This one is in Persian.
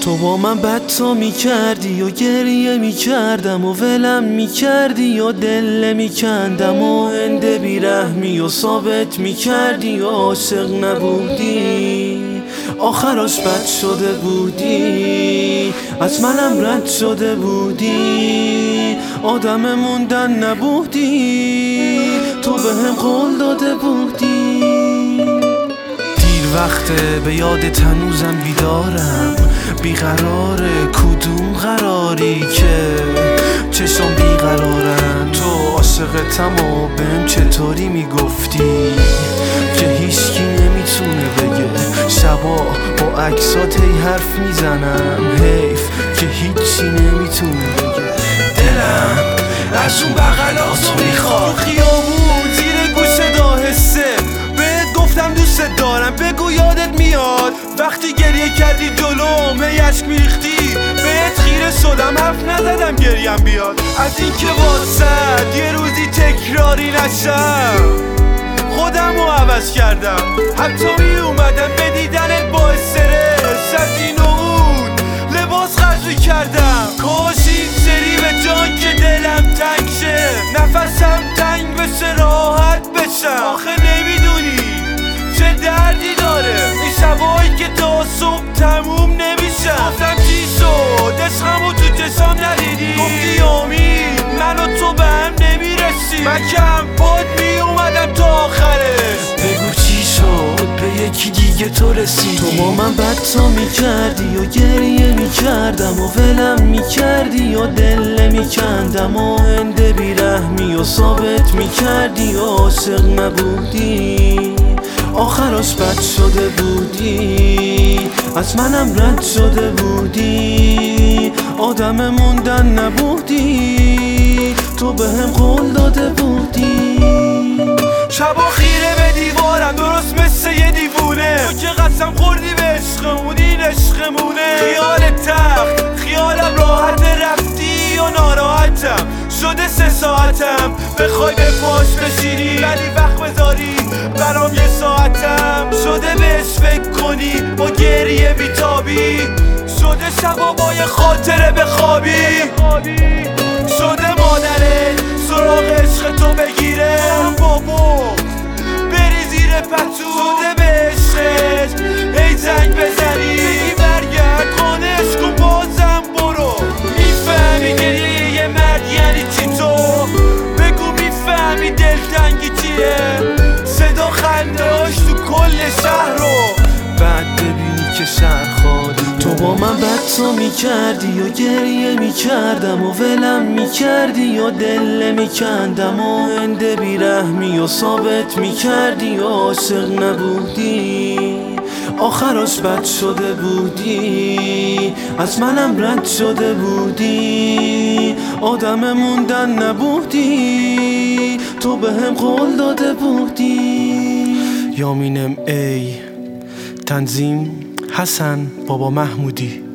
تو با من بدتا میکردی و گریه میکردم و ولم میکردی و دل میکندم و هنده بیرحمی و ثابت میکردی و عاشق نبودی، آخرش بد شده بودی، از منم رد شده بودی، آدم موندن نبودی، تو بهم قول داده بودی. دیر وقته به یادت هنوزم بیدارم، بیقراره کدوم قراری که چشم بیقرارن. تو عاشقتم و بهم چطوری میگفتی که هیچکی نمیتونه بگه، شبا با عکسات هی حرف میزنم، حیف که هیچی نمیتونه بگه. دلم از اون بغلاتو میخواد، خیابون زیر گوشه داهسته بهت گفتم دوست دارم، بگو یادت میاد وقتی گریه کردی جلوم هی اشک میریختی، بهت خیره شدم حرف نزدم گریم بیاد، از اینکه واسد یه روزی تکراری نشم خودمو عوض کردم، حتی می اومدم به دیدنت با استرس، از این و اون لباس خرج کردم، کاش این سری به جان که دلم تنگ شه، نفسم تنگ بشه راحت بشم. آخه نمیدونی چه دردی داره این شبایی که تا صبح تموم نمیشه. گفتم چی شد عشقمو تو چشام ندیدی، گفتی امید من و تو به هم نمیرسی، من کم پاد می اومدم تا آخرش. بگو چی شد به یکی دیگه تو رسیدی، تو با من بدتا میکردی و گریه میکردم و ولم میکردی و دل میکندم و هنده بیرحمی و ثابت میکردی و عاشق نبودی، آخرش بد شده بودی، از منم رد شده بودی، آدم موندن نبودی، تو بهم قول داده بودی. شبا خیره به دیوارم درست مثل یه دیوونه، تو که قسم خوردی به عشقمون این عشقمونه، خیال تخت خیالم راحت رفتی و ناراحتم شده 3 ساعتم، بخوای به پاش بشینی ولی وقت بذاری برام 1 ساعتم، شده بهش فکر کنی با گریه بیتابی، شده شبا با یه خاطره بخوابی، شده مادرت سراغ عشق تو بگیره بابا بری زیر پتو، شده به عشقش هی زنگ بزنی بگی برگرد خانش کن بازم برو، میفهمی گریه یه مرد یعنی چی؟ تو بگو میفهمی دلتنگی چیه؟ صدا خندهاش تو کل شهر رو بعد ببینی که شهر خالی. تو با من بدتا میکردی و گریه میکردم و ولم میکردی و دل میکندم و هنده بیرحمی و ثابت میکردی و عاشق نبودی، آخرش بد شده بودی، از منم رد شده بودی، آدم موندن نبودی، تو بهم قول داده بودی. یامینم ای تنظیم حسن بابا محمودی.